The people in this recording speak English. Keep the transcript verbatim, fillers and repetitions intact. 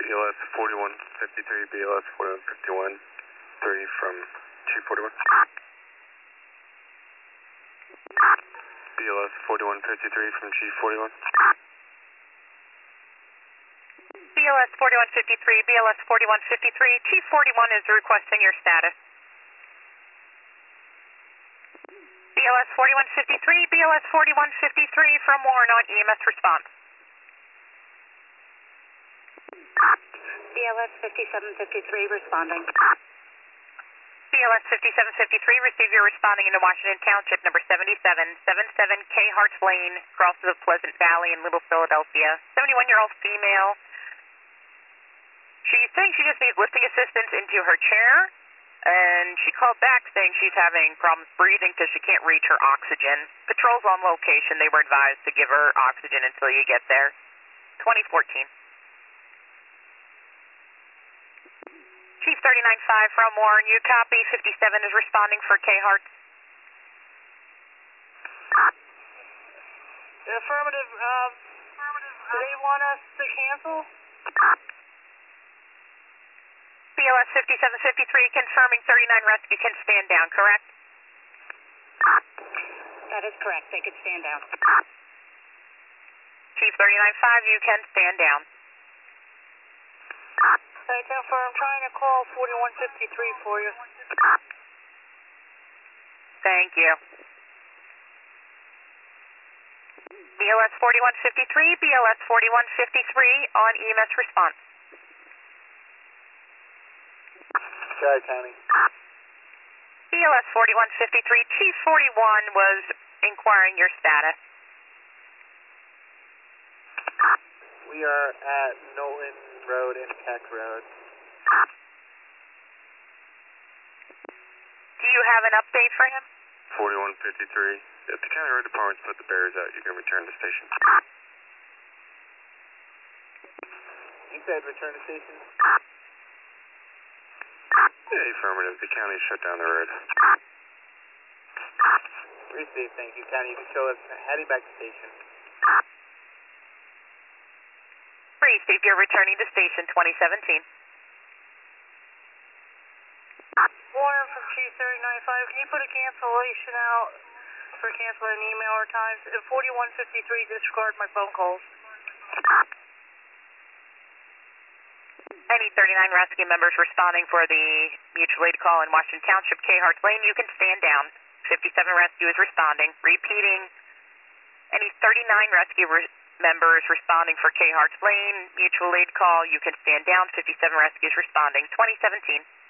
B L S forty-one fifty-three, B L S forty-one fifty-one, three from Chief forty-one. B L S forty-one fifty-three from Chief forty-one. B L S forty-one fifty-three, B L S forty-one fifty-three, Chief forty-one is requesting your status. B L S forty-one fifty-three, B L S forty-one fifty-three from Warren on E M S response. B L S fifty-seven fifty-three responding. B L S fifty-seven fifty-three, receive your responding into Washington Township, number seventy-seven, seventy-seven K Harts Lane, crosses of Pleasant Valley in Little Philadelphia. seventy-one-year-old female. She's saying she just needs lifting assistance into her chair, and she called back saying she's having problems breathing because she can't reach her oxygen. Patrol's on location. They were advised to give her oxygen until you get there. twenty fourteen. Chief thirty-nine five from Warren, you copy. fifty-seven is responding for K Harts. Affirmative. Um, do they want us to cancel? B L S fifty-seven fifty-three confirming thirty-nine rescue can stand down, correct? That is correct. They could stand down. Chief thirty-nine five, you can stand down. Hey, Jennifer, I'm trying to call forty-one fifty-three for you. Thank you. B L S forty-one fifty-three, B L S forty-one fifty-three on E M S response. Sky County. B L S forty-one fifty-three, Chief forty-one was inquiring your status. We are at Nolan Road and Keck Road. Do you have an update for him? forty-one fifty-three. If the county road department's put the barriers out, you can return to station. You said return to station? Yeah, affirmative. The county shut down the road. Receive, thank you. County, you can show us heading back to station. Receive, you're returning to station twenty seventeen. Warren from Chief thirty-nine five, can you put a cancellation out for canceling email or times? And forty-one fifty-three, disregard my phone calls. Any thirty-nine rescue members responding for the mutual aid call in Washington Township, K Harts Lane, you can stand down. fifty-seven rescue is responding. Repeating, any thirty-nine rescue re members responding for K Harts Lane, mutual aid call, you can stand down. fifty-seven rescue is responding. twenty seventeen.